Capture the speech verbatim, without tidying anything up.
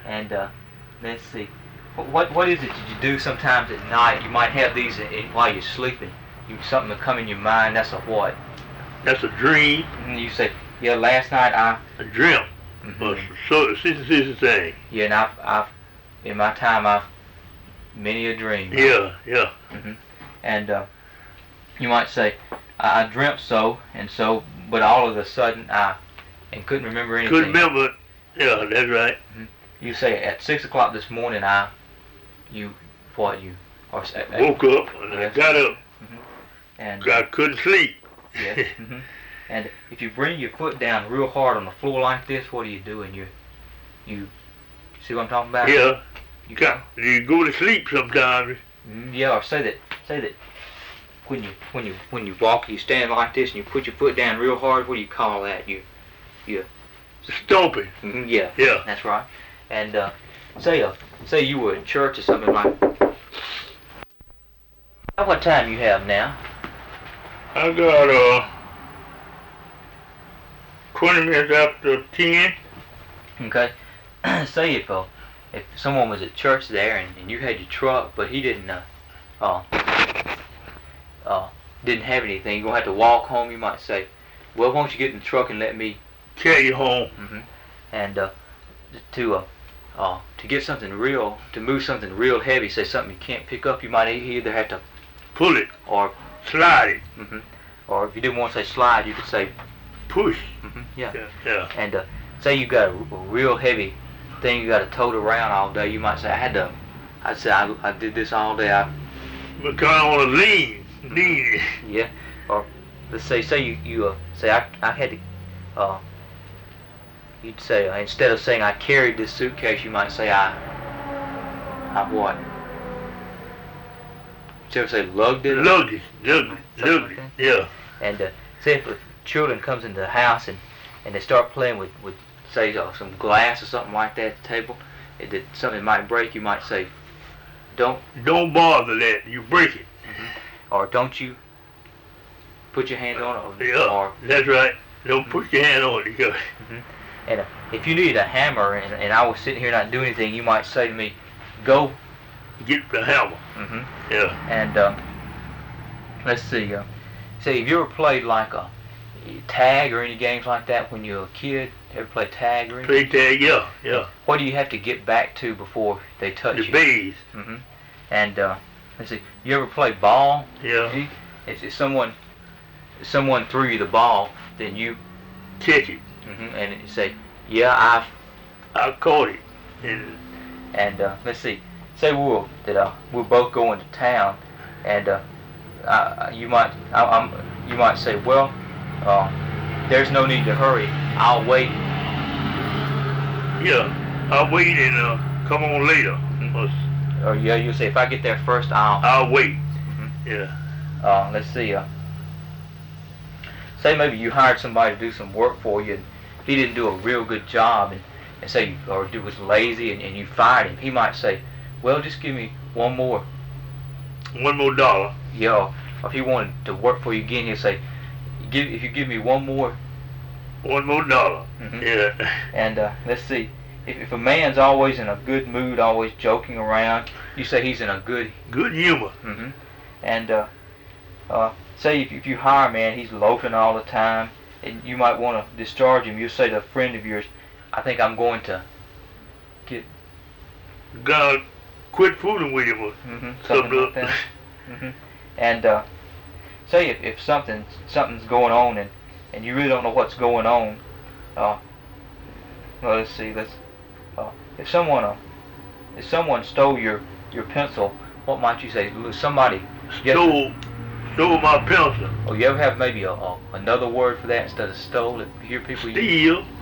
And uh, let's see. What what is it that you do sometimes at night? You might have these in, in, while you're sleeping. You something will come in your mind. That's a what? That's a dream. And you say, yeah, last night I. A dream. Mm-hmm. So it's a thing. Yeah, and I've, I've in my time I've many a dream. Yeah, yeah. Mm-hmm. And uh, you might say, I, I dreamt so and so, but all of a sudden I and couldn't remember anything. Couldn't remember. Yeah, that's right. Mm-hmm. You say at six o'clock this morning I, you, what you, or uh, woke up and yes. I got up. Mm-hmm. And I couldn't sleep. Yes. Mm-hmm. And if you bring your foot down real hard on the floor like this, what are you doing? You, you, see what I'm talking about? Yeah. You got, you go to sleep sometimes. Yeah, or say that, say that. When you, when you, when you walk, you stand like this, and you put your foot down real hard. What do you call that? You, you. Stomping. Mm-hmm, yeah. Yeah. That's right. And uh, say, uh, say you were in church or something like. What time you have now? I got uh. twenty minutes after ten. Okay. Say if uh, if someone was at church there and, and you had your truck, but he didn't uh, uh, uh, didn't have anything, you're gonna have to walk home. You might say, well, why don't you get in the truck and let me carry you home? Mm-hmm. And uh, to uh, uh, to get something real, to move something real heavy, say something you can't pick up, you might either have to pull it or slide it. Mm-hmm. Or if you didn't want to say slide, you could say push. Mm-hmm. Yeah. Yeah. yeah. And uh, say you got a, a real heavy thing you got to tote around all day, you might say, I had to. I'd say I, I did this all day. I. But kind of on a lean, lean. Yeah. Or let's say, say you you uh, say I I had to. Uh, you'd say uh, instead of saying I carried this suitcase, you might say I. I what? Did you ever say lugged it? Lugged it. Lugged it. Lugged it. Yeah. And uh, say if, if children comes into the house and, and they start playing with, with say uh, some glass or something like that at the table, it, that something might break, you might say, don't don't bother that, you break it. Mm-hmm. Or don't you put your hand on it. Or, yeah, or, that's right. Don't mm-hmm. put your hand on it. Mm-hmm. And uh, if you needed a hammer and, and I was sitting here not doing anything, you might say to me, go get the hammer. Mm-hmm. Yeah. And uh, let's see. Uh, see, have you ever played like a tag or any games like that when you were a kid? Ever play tag or anything? Play tag, yeah, yeah. What do you have to get back to before they touch the you? The base. Mm-hmm. And uh, let's see. You ever play ball? Yeah. If, if someone if someone threw you the ball, then you catch it. Mm-hmm. And you say, yeah, I've I caught it. And and uh, let's see. Say we're that uh, we're both going to town, and uh, I, you might I, I'm you might say, well, uh, there's no need to hurry. I'll wait. Yeah, I'll wait and uh, come on later. Mm-hmm. Or yeah, you say if I get there first, I'll. I'll wait. Mm-hmm. Yeah. Uh, let's see. Uh, say maybe you hired somebody to do some work for you, and he didn't do a real good job, and, and say you, or was lazy, and, and you fired him. He might say, well, just give me one more. One more dollar. Yeah. Or if he wanted to work for you again, he'll say, give if you give me one more. One more dollar. Mm-hmm. Yeah. And uh, let's see. If, if a man's always in a good mood, always joking around, you say he's in a good good humor. Mm-hmm. And uh, uh, say if, if you hire a man, he's loafing all the time, and you might want to discharge him. You say to a friend of yours, I think I'm going to get. God, quit fooling with him. Or mm-hmm. Something like that. Mm-hmm. And uh, say if, if something something's going on and, and you really don't know what's going on. Uh, well, let's see. Let's. Uh, if someone uh, if someone stole your, your pencil, what might you say? Somebody stole stole my pencil. Oh, you ever have maybe a, a another word for that instead of stole? If you hear people steal. Use,